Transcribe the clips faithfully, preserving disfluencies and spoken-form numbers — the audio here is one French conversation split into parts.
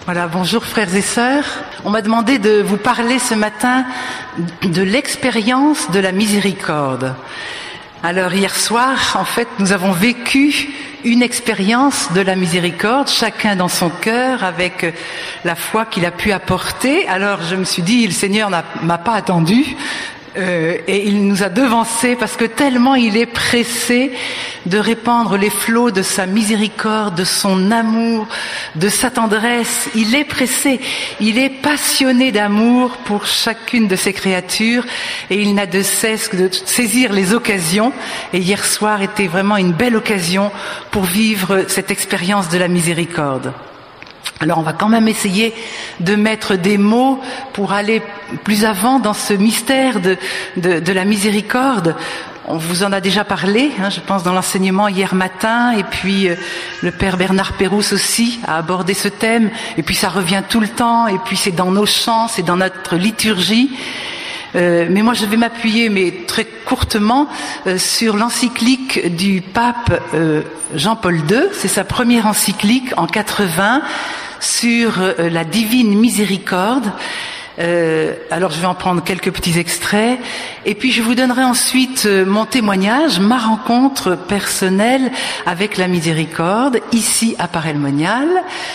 Voilà, bonjour frères et sœurs. On m'a demandé de vous parler ce matin de l'expérience de la miséricorde. Alors hier soir, en fait, nous avons vécu une expérience de la miséricorde, chacun dans son cœur, avec la foi qu'il a pu apporter. Alors je me suis dit, le Seigneur n'a, m'a pas attendu. Euh, et il nous a devancés parce que tellement il est pressé de répandre les flots de sa miséricorde, de son amour, de sa tendresse. Il est pressé, il est passionné d'amour pour chacune de ses créatures et il n'a de cesse que de saisir les occasions. Et hier soir était vraiment une belle occasion pour vivre cette expérience de la miséricorde. Alors on va quand même essayer de mettre des mots pour aller plus avant dans ce mystère de, de, de la miséricorde. On vous en a déjà parlé, hein, je pense, dans l'enseignement hier matin, et puis euh, le Père Bernard Pérouse aussi a abordé ce thème, et puis ça revient tout le temps, et puis c'est dans nos chants, c'est dans notre liturgie. Euh, mais moi je vais m'appuyer, mais très courtement, euh, sur l'encyclique du pape euh, Jean-Paul deux. C'est sa première encyclique en quatre-vingts sur euh, la divine miséricorde. Euh, alors je vais en prendre quelques petits extraits et puis je vous donnerai ensuite euh, mon témoignage, ma rencontre personnelle avec la miséricorde ici à Paray-le-Monial.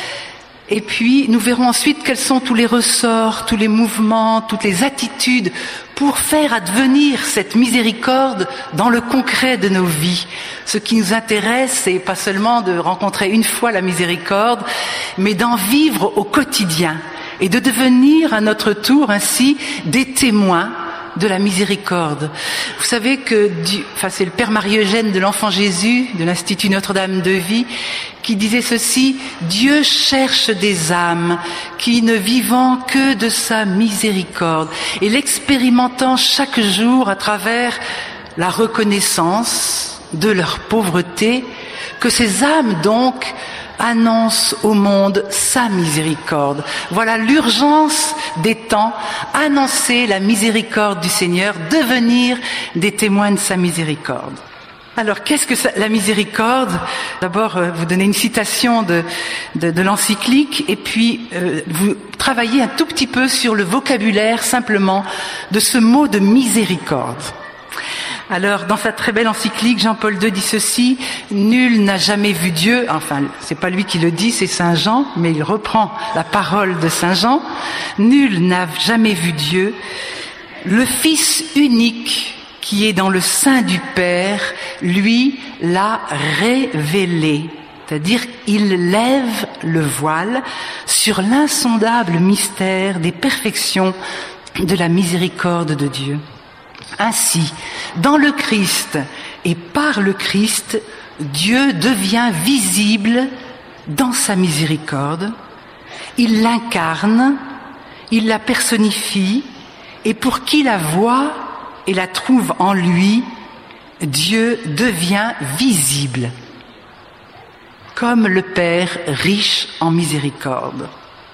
Et puis, nous verrons ensuite quels sont tous les ressorts, tous les mouvements, toutes les attitudes pour faire advenir cette miséricorde dans le concret de nos vies. Ce qui nous intéresse, c'est pas seulement de rencontrer une fois la miséricorde, mais d'en vivre au quotidien et de devenir à notre tour ainsi des témoins de la miséricorde. Vous savez que, enfin c'est le Père Marie-Eugène de l'Enfant Jésus, de l'Institut Notre-Dame de Vie, qui disait ceci: Dieu cherche des âmes qui ne vivant que de sa miséricorde et l'expérimentant chaque jour à travers la reconnaissance de leur pauvreté, que ces âmes donc annonce au monde sa miséricorde. Voilà l'urgence des temps, annoncer la miséricorde du Seigneur, devenir des témoins de sa miséricorde. Alors, qu'est-ce que ça, la miséricorde? D'abord, euh, vous donnez une citation de, de, de l'encyclique, et puis euh, vous travaillez un tout petit peu sur le vocabulaire simplement de ce mot de miséricorde. Alors, dans sa très belle encyclique, Jean-Paul deux dit ceci: nul n'a jamais vu Dieu. Enfin, c'est pas lui qui le dit, c'est Saint Jean, mais il reprend la parole de Saint Jean. Nul n'a jamais vu Dieu. Le Fils unique qui est dans le sein du Père, lui l'a révélé. C'est-à-dire, il lève le voile sur l'insondable mystère des perfections de la miséricorde de Dieu. Ainsi, dans le Christ et par le Christ, Dieu devient visible dans sa miséricorde. Il l'incarne, il la personnifie, et pour qui la voit et la trouve en lui, Dieu devient visible, comme le Père riche en miséricorde.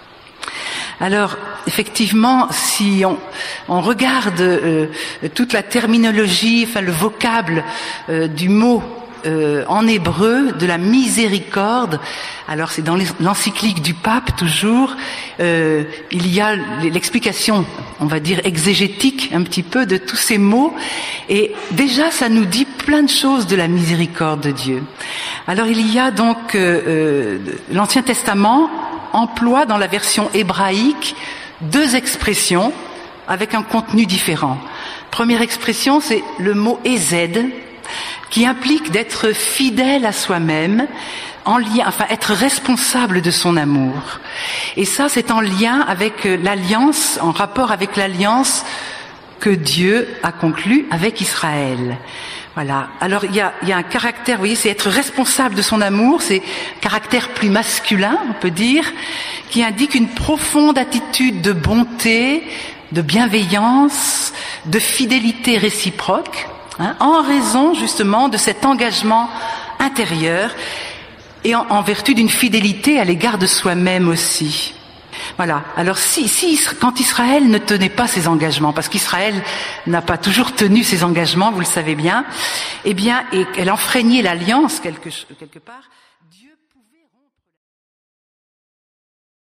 Alors, effectivement, si on, on regarde euh, toute la terminologie, enfin le vocable euh, du mot euh, en hébreu de la miséricorde, alors c'est dans l'encyclique du pape toujours, euh, il y a l'explication, on va dire exégétique un petit peu de tous ces mots, et déjà ça nous dit plein de choses de la miséricorde de Dieu. Alors il y a donc euh, euh, l'Ancien Testament emploie dans la version hébraïque deux expressions avec un contenu différent. Première expression, c'est le mot hésed, qui implique d'être fidèle à soi-même, en lien, enfin être responsable de son amour. Et ça, c'est en lien avec l'alliance, en rapport avec l'alliance que Dieu a conclue avec Israël. Voilà. Alors il y a, il y a un caractère, vous voyez, c'est être responsable de son amour, c'est un caractère plus masculin, on peut dire, qui indique une profonde attitude de bonté, de bienveillance, de fidélité réciproque, hein, en raison justement de cet engagement intérieur et en, en vertu d'une fidélité à l'égard de soi-même aussi. Voilà. Alors si, si, quand Israël ne tenait pas ses engagements, parce qu'Israël n'a pas toujours tenu ses engagements, vous le savez bien, eh bien, et elle enfreignait l'alliance quelque, quelque part.